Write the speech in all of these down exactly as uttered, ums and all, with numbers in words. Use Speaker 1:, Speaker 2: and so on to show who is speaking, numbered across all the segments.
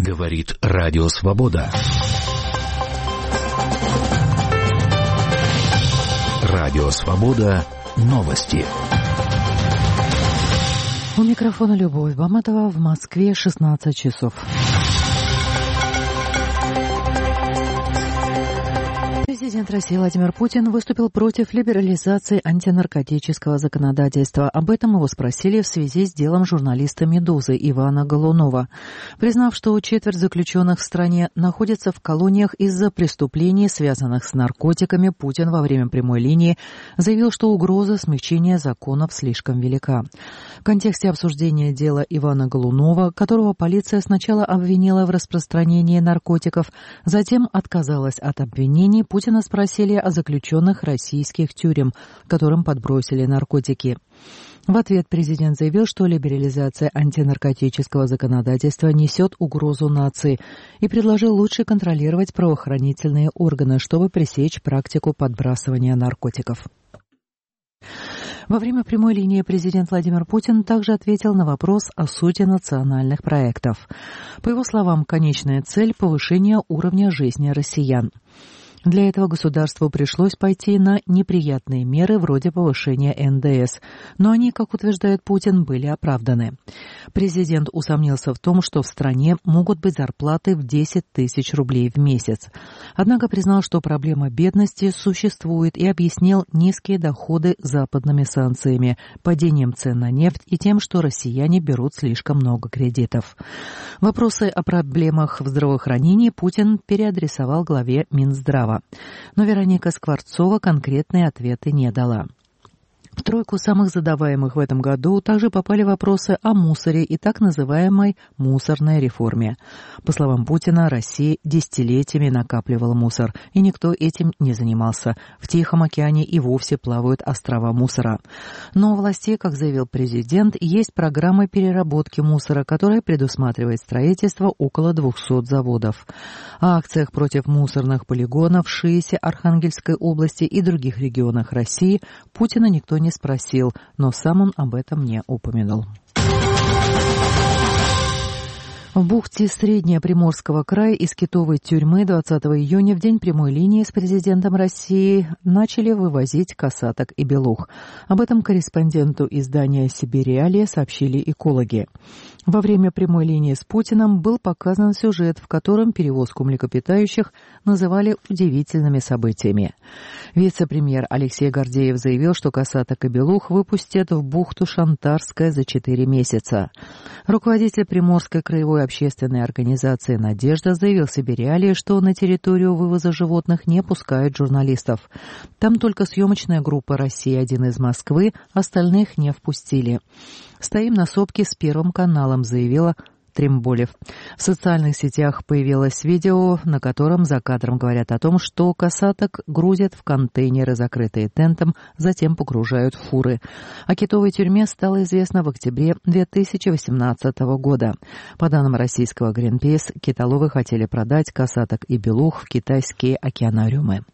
Speaker 1: Говорит Радио Свобода. Радио Свобода. Новости.
Speaker 2: У микрофона Любовь Баматова. В Москве шестнадцать часов. Президент России Владимир Путин выступил против либерализации антинаркотического законодательства. Об этом его спросили в связи с делом журналиста «Медузы» Ивана Голунова. Признав, что четверть заключенных в стране находится в колониях из-за преступлений, связанных с наркотиками, Путин во время прямой линии заявил, что угроза смягчения законов слишком велика. В контексте обсуждения дела Ивана Голунова, которого полиция сначала обвинила в распространении наркотиков, затем отказалась от обвинений, Путина спросили о заключенных российских тюрем, которым подбросили наркотики. В ответ президент заявил, что либерализация антинаркотического законодательства несет угрозу нации и предложил лучше контролировать правоохранительные органы, чтобы пресечь практику подбрасывания наркотиков. Во время прямой линии президент Владимир Путин также ответил на вопрос о сути национальных проектов. По его словам, конечная цель – повышение уровня жизни россиян. Для этого государству пришлось пойти на неприятные меры вроде повышения эн дэ эс, но они, как утверждает Путин, были оправданы. Президент усомнился в том, что в стране могут быть зарплаты в десять тысяч рублей в месяц. Однако признал, что проблема бедности существует, и объяснил низкие доходы западными санкциями, падением цен на нефть и тем, что россияне берут слишком много кредитов. Вопросы о проблемах в здравоохранении Путин переадресовал главе Минздрава. Но Вероника Скворцова конкретные ответы не дала. В тройку самых задаваемых в этом году также попали вопросы о мусоре и так называемой мусорной реформе. По словам Путина, Россия десятилетиями накапливала мусор, и никто этим не занимался. В Тихом океане и вовсе плавают острова мусора. Но у властей, как заявил президент, есть программа переработки мусора, которая предусматривает строительство около двухсот заводов. О акциях против мусорных полигонов в Шиисе, Архангельской области и других регионах России Путина никто не спросил, но сам он об этом не упомянул. В бухте Среднего Приморского края из китовой тюрьмы двадцатого июня в день прямой линии с президентом России начали вывозить касаток и белух. Об этом корреспонденту издания «Сибириалия» сообщили экологи. Во время прямой линии с Путиным был показан сюжет, в котором перевозку млекопитающих называли удивительными событиями. Вице-премьер Алексей Гордеев заявил, что касаток и белух выпустят в бухту Шантарская за четыре месяца. Руководитель Приморской краевой общественной организации «Надежда» заявил Сибириалии, что на территорию вывоза животных не пускают журналистов. Там только съемочная группа «Россия-один» из Москвы, остальных не впустили. «Стоим на сопке с Первым каналом», заявила Тремболев. В социальных сетях появилось видео, на котором за кадром говорят о том, что касаток грузят в контейнеры, закрытые тентом, затем погружают в фуры. О китовой тюрьме стало известно в октябре две тысячи восемнадцатого года. По данным российского Greenpeace, китоловы хотели продать касаток и белух в китайские океанариумы.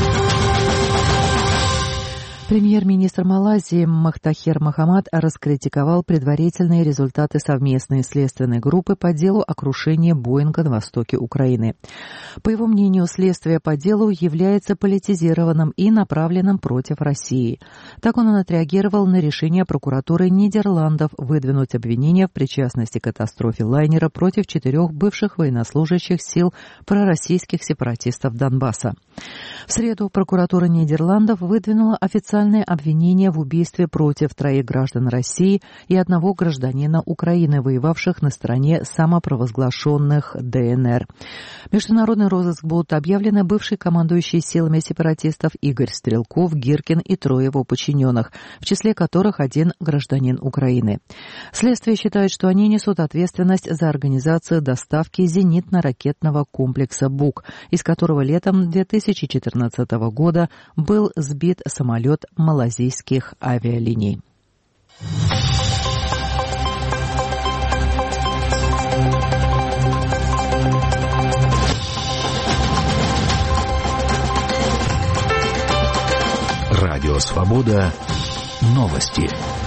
Speaker 2: Премьер-министр Малайзии Махтахир Мохамад раскритиковал предварительные результаты совместной следственной группы по делу о крушении Боинга на востоке Украины. По его мнению, следствие по делу является политизированным и направленным против России. Так он отреагировал на решение прокуратуры Нидерландов выдвинуть обвинения в причастности к катастрофе лайнера против четырех бывших военнослужащих сил пророссийских сепаратистов Донбасса. В среду прокуратура Нидерландов выдвинула официальное обвинение в убийстве против троих граждан России и одного гражданина Украины, воевавших на стороне самопровозглашенных дэ эн эр. Международный розыск будут объявлены бывший командующий силами сепаратистов Игорь Стрелков, Гиркин и трое его подчиненных, в числе которых один гражданин Украины. Следствие считает, что они несут ответственность за организацию доставки зенитно-ракетного комплекса «Бук», из которого летом две тысячи четырнадцатого года был сбит самолет малазийских авиалиний.
Speaker 1: Радио Свобода. Новости.